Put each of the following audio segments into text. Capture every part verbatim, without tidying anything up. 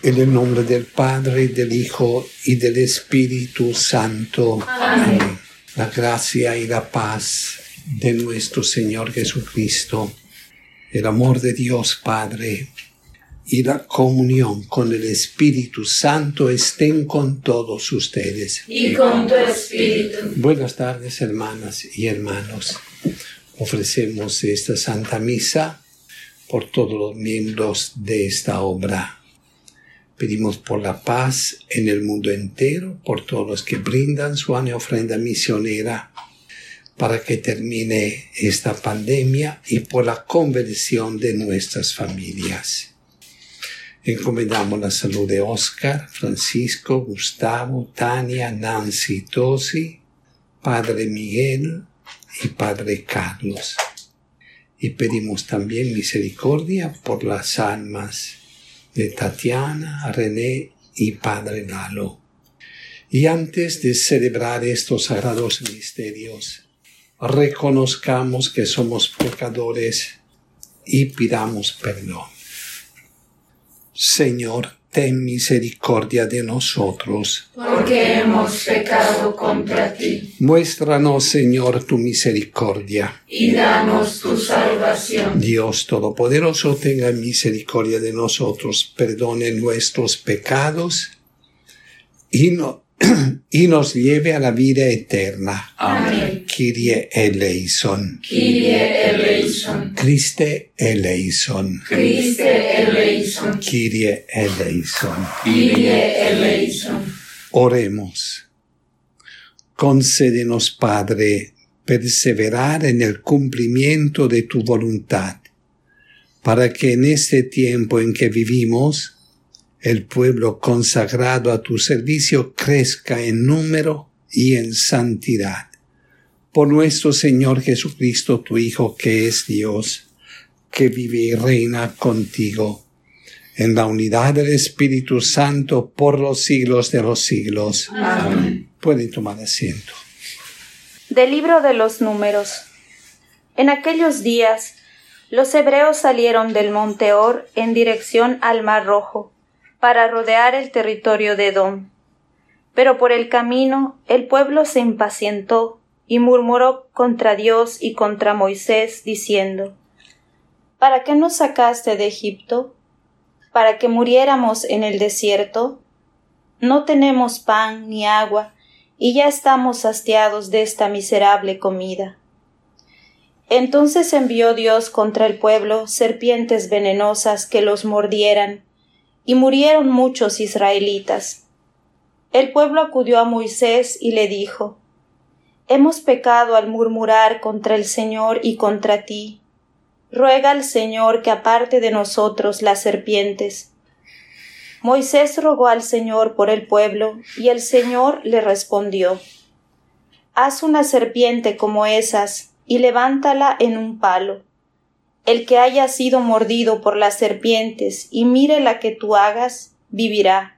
En el nombre del Padre, del Hijo y del Espíritu Santo. Amén. Amén. La gracia y la paz de nuestro Señor Jesucristo, el amor de Dios Padre y la comunión con el Espíritu Santo estén con todos ustedes. Y con tu espíritu. Buenas tardes, hermanas y hermanos. Ofrecemos esta Santa Misa por todos los miembros de esta obra. Pedimos por la paz en el mundo entero, por todos los que brindan su ofrenda misionera para que termine esta pandemia y por la conversión de nuestras familias. Encomendamos la salud de Oscar, Francisco, Gustavo, Tania, Nancy, Tosi, Padre Miguel y Padre Carlos. Y pedimos también misericordia por las almas de Tatiana, René y Padre Lalo. Y antes de celebrar estos sagrados misterios, reconozcamos que somos pecadores y pidamos perdón. Señor, ten misericordia de nosotros, porque hemos pecado contra ti. Muéstranos, Señor, tu misericordia. Y danos tu salvación. Dios Todopoderoso, tenga misericordia de nosotros, perdone nuestros pecados y, no, y nos lleve a la vida eterna. Amén. Kyrie eleison. Kyrie eleison. Christe eleison. Christe eleison. Kyrie eleison. Kyrie eleison. Oremos. Concédenos, Padre, perseverar en el cumplimiento de tu voluntad, para que en este tiempo en que vivimos, el pueblo consagrado a tu servicio crezca en número y en santidad. Por nuestro Señor Jesucristo, tu Hijo, que es Dios, que vive y reina contigo, en la unidad del Espíritu Santo, por los siglos de los siglos. Amén. Pueden tomar asiento. Del libro de los Números. En aquellos días, los hebreos salieron del monte Or en dirección al Mar Rojo, para rodear el territorio de Edom. Pero por el camino, el pueblo se impacientó y murmuró contra Dios y contra Moisés, diciendo: ¿Para qué nos sacaste de Egipto? ¿Para que muriéramos en el desierto? No tenemos pan ni agua, y ya estamos hastiados de esta miserable comida. Entonces envió Dios contra el pueblo serpientes venenosas que los mordieran, y murieron muchos israelitas. El pueblo acudió a Moisés y le dijo: Hemos pecado al murmurar contra el Señor y contra ti. Ruega al Señor que aparte de nosotros las serpientes. Moisés rogó al Señor por el pueblo, y el Señor le respondió: Haz una serpiente como esas, y levántala en un palo. El que haya sido mordido por las serpientes, y mire la que tú hagas, vivirá.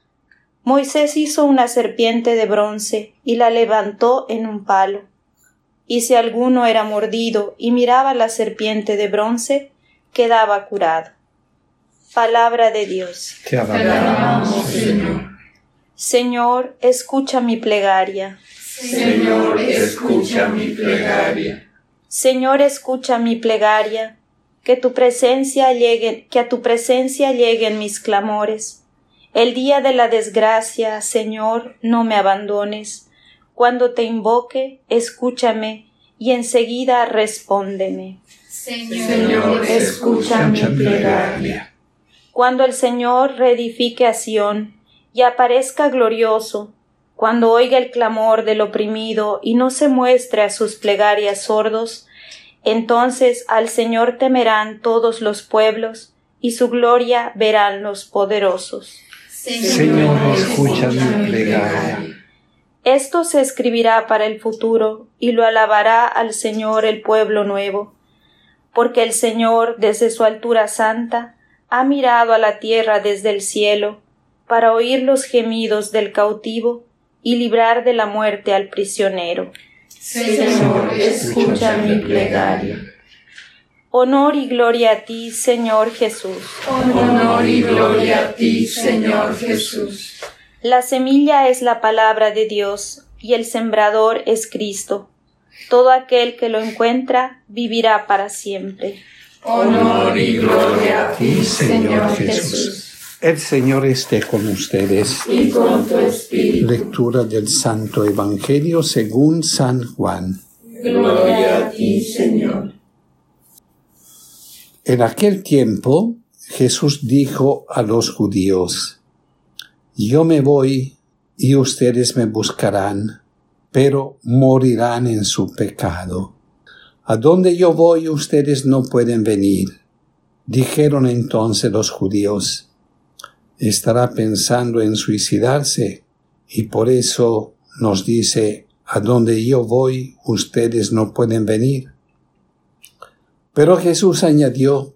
Moisés hizo una serpiente de bronce, y la levantó en un palo. Y si alguno era mordido, y miraba la serpiente de bronce, quedaba curado. Palabra de Dios. Te Te alabamos, Señor. Señor, escucha mi plegaria. Señor, escucha mi plegaria. Señor, escucha mi plegaria. Que tu presencia llegue, que a tu presencia lleguen mis clamores. El día de la desgracia, Señor, no me abandones. Cuando te invoque, escúchame, y enseguida respóndeme. Señor, escucha mi plegaria. Cuando el Señor reedifique a Sión, y aparezca glorioso, cuando oiga el clamor del oprimido, y no se muestre a sus plegarias sordos, entonces al Señor temerán todos los pueblos, y su gloria verán los poderosos. Señor, escucha mi plegaria. Esto se escribirá para el futuro, y lo alabará al Señor el pueblo nuevo, porque el Señor, desde su altura santa, ha mirado a la tierra desde el cielo, para oír los gemidos del cautivo y librar de la muerte al prisionero. Señor, escucha mi plegaria. Honor y gloria a ti, Señor Jesús. Honor y gloria a ti, Señor Jesús. La semilla es la palabra de Dios, y el sembrador es Cristo. Todo aquel que lo encuentra vivirá para siempre. Honor y gloria a ti, Señor Jesús. El Señor esté con ustedes. Y con tu espíritu. Lectura del Santo Evangelio según San Juan. Gloria a ti, Señor. En aquel tiempo, Jesús dijo a los judíos: Yo me voy y ustedes me buscarán, pero morirán en su pecado. A donde yo voy ustedes no pueden venir. Dijeron entonces los judíos: ¿Estará pensando en suicidarse? Y por eso nos dice: a donde yo voy ustedes no pueden venir. Pero Jesús añadió: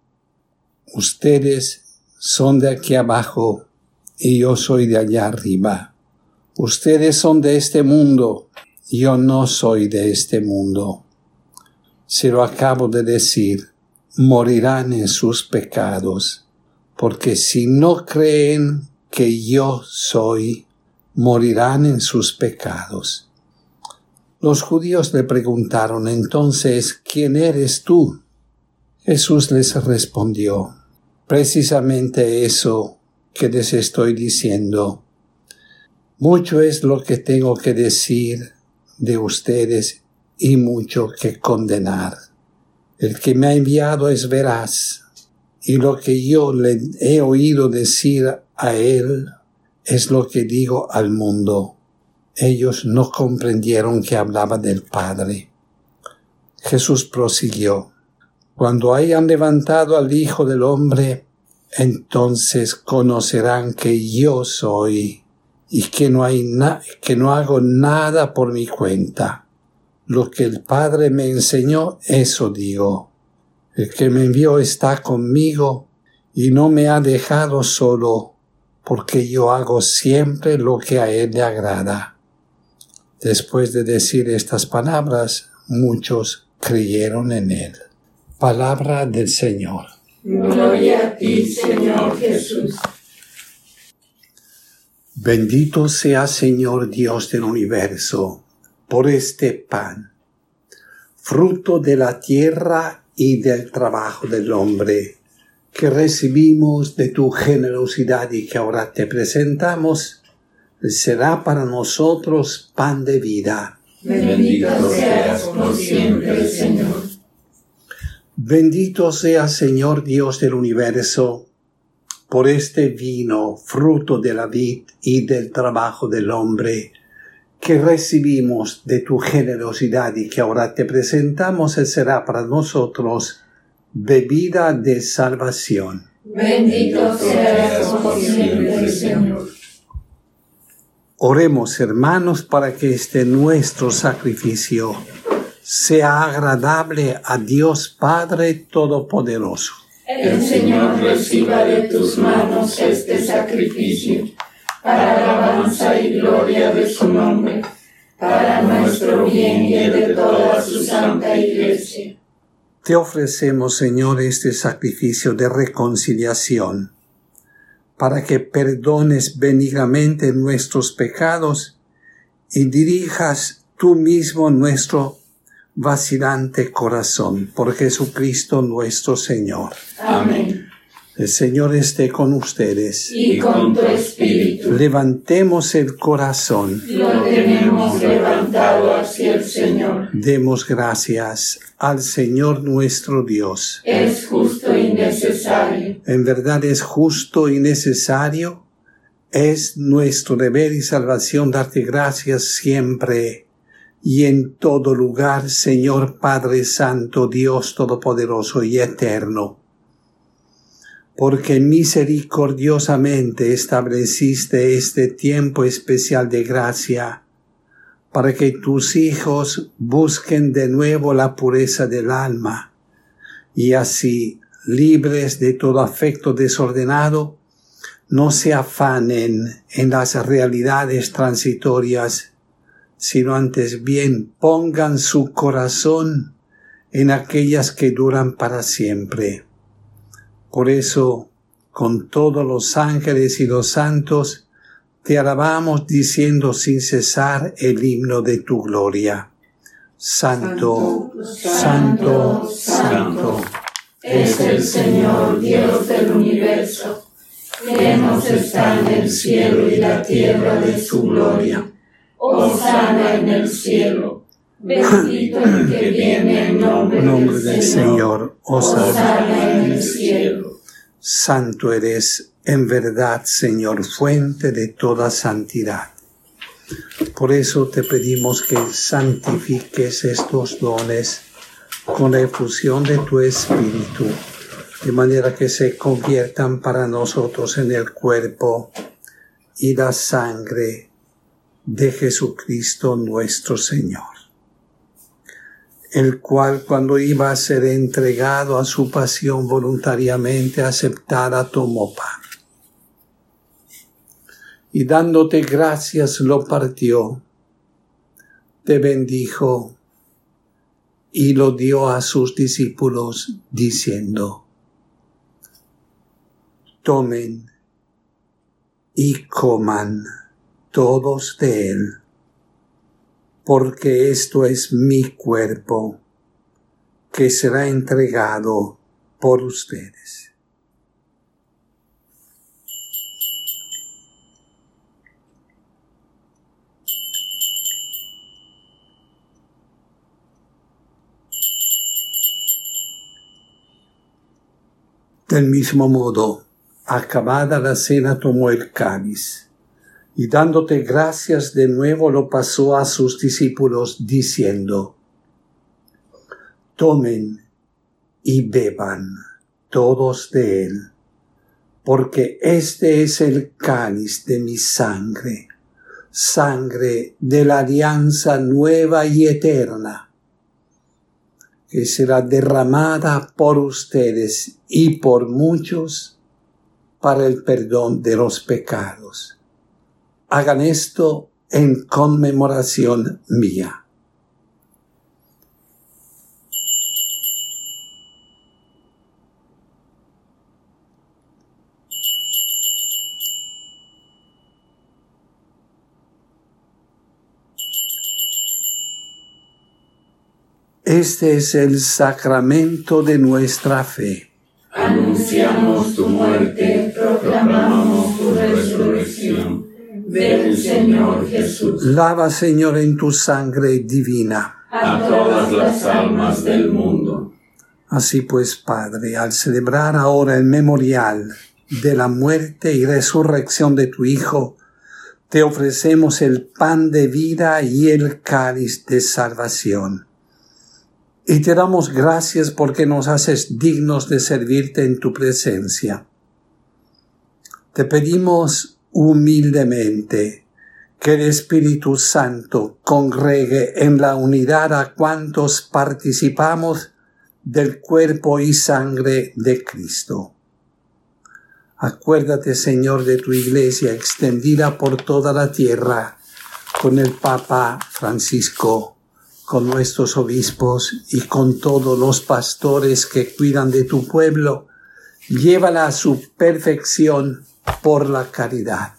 ustedes son de aquí abajo y yo soy de allá arriba. Ustedes son de este mundo, yo no soy de este mundo. Se lo acabo de decir, morirán en sus pecados, porque si no creen que yo soy, morirán en sus pecados. Los judíos le preguntaron entonces: ¿quién eres tú? Jesús les respondió: precisamente eso que les estoy diciendo. Mucho es lo que tengo que decir de ustedes y mucho que condenar. El que me ha enviado es veraz, y lo que yo le he oído decir a él es lo que digo al mundo. Ellos no comprendieron que hablaba del Padre. Jesús prosiguió: cuando hayan levantado al Hijo del Hombre, entonces conocerán que yo soy, y que no hay na- que no hago nada por mi cuenta. Lo que el Padre me enseñó, eso digo. El que me envió está conmigo, y no me ha dejado solo, porque yo hago siempre lo que a él le agrada. Después de decir estas palabras, muchos creyeron en él. Palabra del Señor. Gloria a ti, Señor Jesús. Bendito sea, Señor Dios del universo, por este pan, fruto de la tierra y del trabajo del hombre, que recibimos de tu generosidad y que ahora te presentamos. Será para nosotros pan de vida. Bendito seas por siempre, Señor. Bendito sea, Señor Dios del universo, por este vino, fruto de la vid y del trabajo del hombre, que recibimos de tu generosidad y que ahora te presentamos. Él será para nosotros bebida de salvación. Bendito seas por siempre, Señor. Oremos, hermanos, para que este nuestro sacrificio sea agradable a Dios Padre Todopoderoso. El Señor reciba de tus manos este sacrificio, para alabanza y gloria de su nombre, para nuestro bien y el de toda su santa Iglesia. Te ofrecemos, Señor, este sacrificio de reconciliación, para que perdones benignamente nuestros pecados y dirijas tú mismo nuestro vacilante corazón, por Jesucristo nuestro Señor. Amén. El Señor esté con ustedes. Y con tu espíritu. Levantemos el corazón. Lo tenemos levantado hacia el Señor. Demos gracias al Señor nuestro Dios. Es justo y necesario. En verdad es justo y necesario. Es nuestro deber y salvación darte gracias siempre y en todo lugar, Señor Padre Santo, Dios Todopoderoso y Eterno. Porque misericordiosamente estableciste este tiempo especial de gracia, para que tus hijos busquen de nuevo la pureza del alma, y así, libres de todo afecto desordenado, no se afanen en las realidades transitorias, sino antes bien pongan su corazón en aquellas que duran para siempre. Por eso, con todos los ángeles y los santos, te alabamos diciendo sin cesar el himno de tu gloria. Santo, santo, santo, santo es el Señor Dios del universo. Llenos están el cielo y la tierra de su gloria. Hosana en el cielo. Bendito el que viene en nombre, nombre del Señor. Hosana en el cielo. Santo eres en verdad, Señor, fuente de toda santidad. Por eso te pedimos que santifiques estos dones con la efusión de tu Espíritu, de manera que se conviertan para nosotros en el cuerpo y la sangre de Jesucristo nuestro Señor, el cual, cuando iba a ser entregado a su pasión voluntariamente aceptada, tomó pan y dándote gracias lo partió, te bendijo y lo dio a sus discípulos diciendo: tomen y coman todos de él, porque esto es mi cuerpo, que será entregado por ustedes. Del mismo modo, acabada la cena, tomó el cáliz, y dándote gracias de nuevo lo pasó a sus discípulos, diciendo: tomen y beban todos de él, porque este es el cáliz de mi sangre, sangre de la alianza nueva y eterna, que será derramada por ustedes y por muchos para el perdón de los pecados. Hagan esto en conmemoración mía. Este es el sacramento de nuestra fe. Anunciamos tu muerte, proclamamos tu resurrección. Ven, Señor Jesús. Lava, Señor, en tu sangre divina a todas las almas del mundo. Así pues, Padre, al celebrar ahora el memorial de la muerte y resurrección de tu Hijo, te ofrecemos el pan de vida y el cáliz de salvación. Y te damos gracias porque nos haces dignos de servirte en tu presencia. Te pedimos humildemente que el Espíritu Santo congregue en la unidad a cuantos participamos del cuerpo y sangre de Cristo. Acuérdate, Señor, de tu Iglesia extendida por toda la tierra, con el Papa Francisco, con nuestros obispos y con todos los pastores que cuidan de tu pueblo. Llévala a su perfección por la caridad.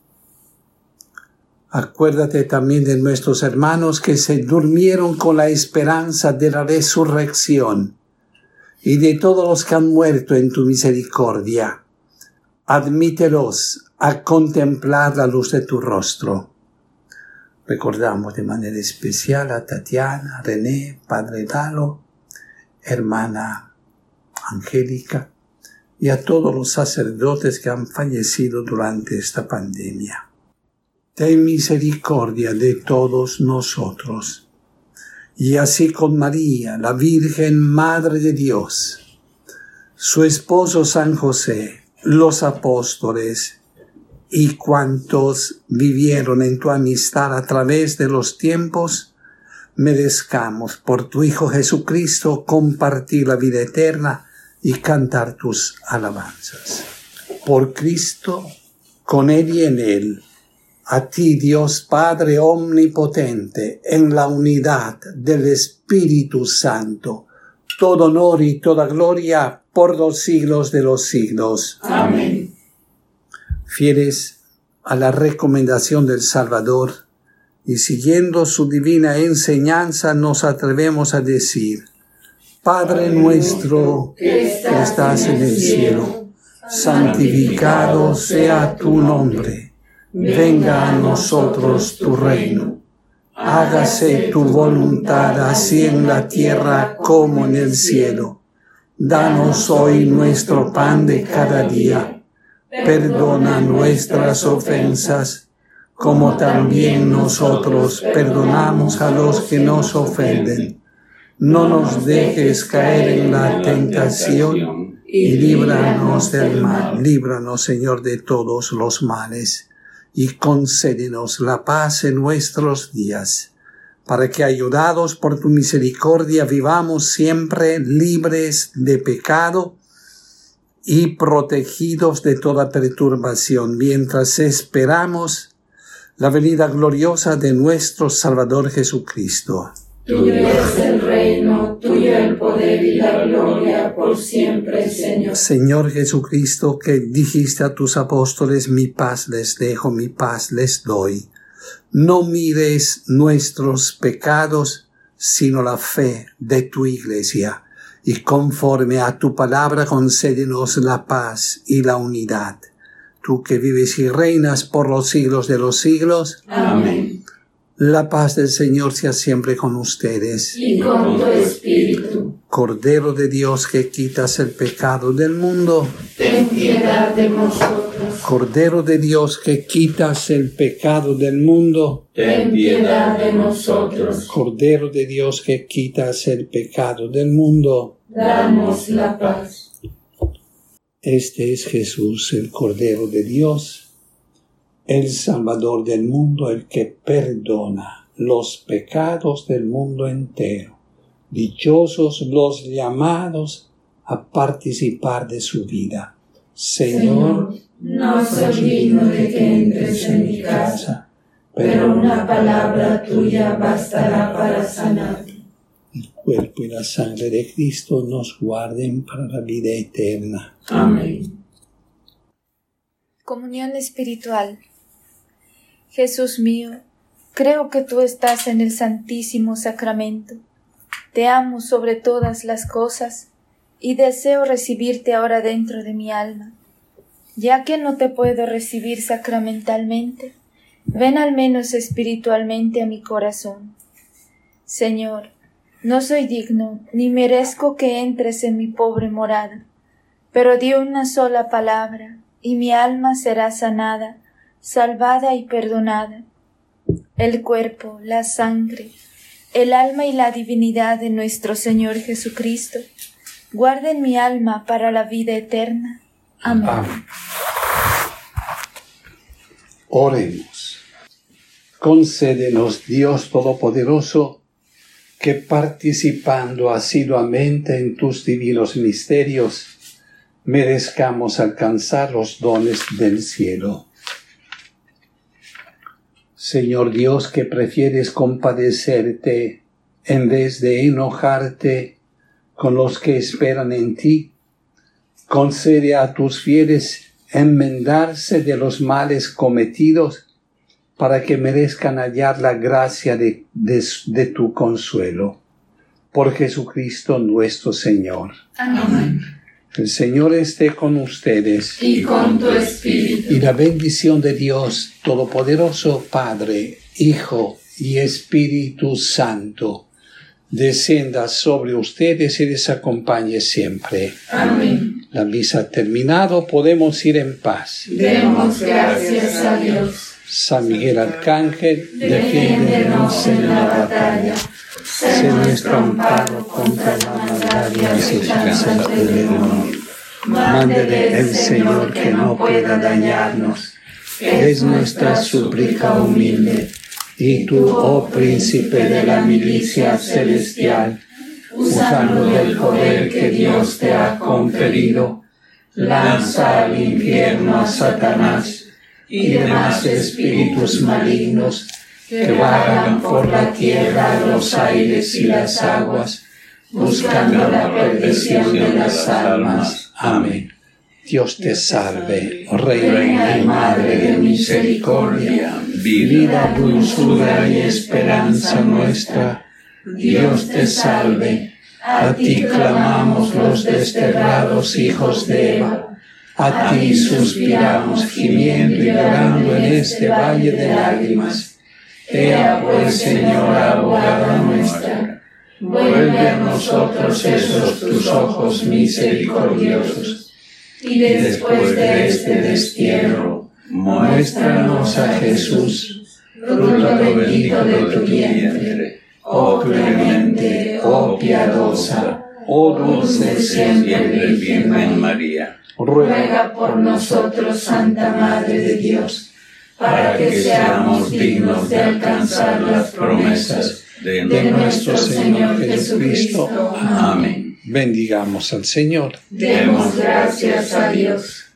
Acuérdate también de nuestros hermanos que se durmieron con la esperanza de la resurrección y de todos los que han muerto en tu misericordia. Admítelos a contemplar la luz de tu rostro. Recordamos de manera especial a Tatiana, René, Padre Lalo, hermana Angélica y a todos los sacerdotes que han fallecido durante esta pandemia. Ten misericordia de todos nosotros. Y así con María, la Virgen Madre de Dios, su esposo San José, los apóstoles y cuantos vivieron en tu amistad a través de los tiempos, merezcamos por tu Hijo Jesucristo compartir la vida eterna y cantar tus alabanzas. Por Cristo, con Él y en Él, a ti, Dios Padre omnipotente, en la unidad del Espíritu Santo, todo honor y toda gloria por los siglos de los siglos. Amén. Fieles a la recomendación del Salvador y siguiendo su divina enseñanza, nos atrevemos a decir: Padre nuestro que estás en el cielo, santificado sea tu nombre. Venga a nosotros tu reino. Hágase tu voluntad así en la tierra como en el cielo. Danos hoy nuestro pan de cada día. Perdona nuestras ofensas, como también nosotros perdonamos a los que nos ofenden. No nos dejes caer en la tentación y líbranos del mal. Líbranos, Señor, de todos los males y concédenos la paz en nuestros días, para que, ayudados por tu misericordia, vivamos siempre libres de pecado y protegidos de toda perturbación, mientras esperamos la venida gloriosa de nuestro Salvador Jesucristo. Tuyo es el reino, tuyo el poder y la gloria por siempre, Señor. Señor Jesucristo, que dijiste a tus apóstoles: mi paz les dejo, mi paz les doy. No mires nuestros pecados, sino la fe de tu Iglesia. Y conforme a tu palabra, concédenos la paz y la unidad. Tú que vives y reinas por los siglos de los siglos. Amén. La paz del Señor sea siempre con ustedes. Y con tu espíritu. Cordero de Dios, que quitas el pecado del mundo, ten piedad de nosotros. Cordero de Dios, que quitas el pecado del mundo, ten piedad de nosotros. Cordero de Dios, que quitas el pecado del mundo, danos la paz. Este es Jesús, el Cordero de Dios, el Salvador del mundo, el que perdona los pecados del mundo entero. Dichosos los llamados a participar de su vida. Señor, no soy digno de que entres en mi casa, pero una palabra tuya bastará para sanarme. El cuerpo y la sangre de Cristo nos guarden para la vida eterna. Amén. Comunión espiritual. Jesús mío, creo que tú estás en el Santísimo Sacramento. Te amo sobre todas las cosas y deseo recibirte ahora dentro de mi alma. Ya que no te puedo recibir sacramentalmente, ven al menos espiritualmente a mi corazón. Señor, no soy digno ni merezco que entres en mi pobre morada, pero di una sola palabra y mi alma será sanada, salvada y perdonada. El cuerpo, la sangre, el alma y la divinidad de nuestro Señor Jesucristo guarden mi alma para la vida eterna. Amén. Amén. Oremos. Concédenos, Dios Todopoderoso, que participando asiduamente en tus divinos misterios, merezcamos alcanzar los dones del cielo. Señor Dios, que prefieres compadecerte en vez de enojarte con los que esperan en ti, concede a tus fieles enmendarse de los males cometidos para que merezcan hallar la gracia de, de, de tu consuelo. Por Jesucristo nuestro Señor. Amén. El Señor esté con ustedes. Y con tu espíritu. Y la bendición de Dios Todopoderoso, Padre, Hijo y Espíritu Santo, descienda sobre ustedes y les acompañe siempre. Amén. La misa ha terminado, podemos ir en paz. Demos gracias a Dios. San Miguel Arcángel, defiéndenos en la batalla. Sé nuestro amparo contra la maldad y acechanza del demonio. Mándele el Señor que no pueda dañarnos. Es nuestra súplica humilde. Y tú, oh príncipe de la milicia celestial, usando del poder que Dios te ha conferido, lanza al infierno a Satanás y demás espíritus malignos que vagan por la tierra, los aires y las aguas, buscando la perdición de las almas. Amén. Dios te salve, Reina y Madre de misericordia, vida, dulzura y esperanza nuestra. Dios te salve. A ti clamamos los desterrados hijos de Eva. A ti suspiramos gimiendo y llorando en este valle de lágrimas. Ea pues, Señora, abogada nuestra, vuelve a nosotros esos tus ojos misericordiosos, y después de este destierro, muéstranos a Jesús, fruto bendito de tu vientre, oh clemente, oh piadosa, oh dulce siempre Virgen María. Ruega por nosotros, Santa Madre de Dios, para que seamos dignos de alcanzar las promesas de, de nuestro Señor Jesucristo. Amén. Bendigamos al Señor. Demos gracias a Dios.